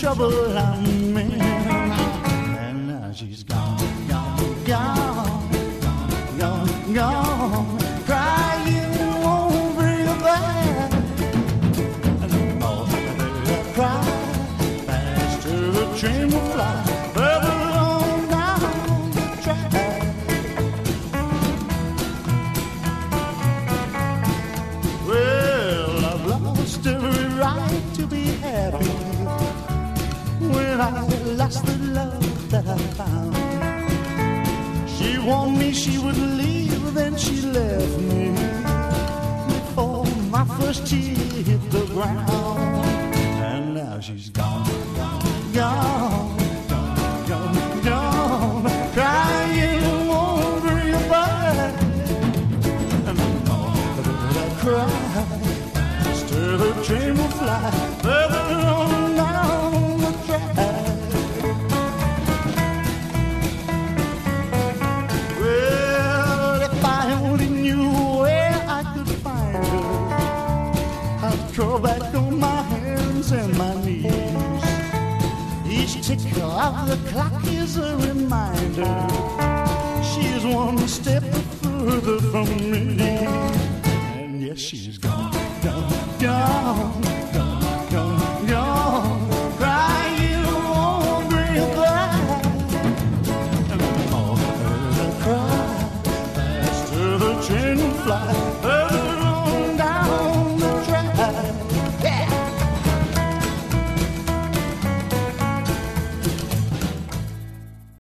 trouble I'm in. And now she's gone, gone, gone, gone, gone. Crying won't bring her back. And the more that I cry, faster the train will fly. Further on down the track. Well, I've lost every right to be happy when I lost the love that I found. She warned me she would leave, then she left me before my first tear hit the ground. And now she's gone, gone, gone, gone, gone, crying won't bring her back. And the more that I cry, faster the train will fly, further on down the track. Well, if I only knew where I could find her, I'd crawl back on my hands and my knees. Each tick of the clock is a reminder she's one step further from me. And yes, she's gone, gone, gone, gone, gone, gone. Crying won't bring her back. And the more that I cry, faster the train will fly.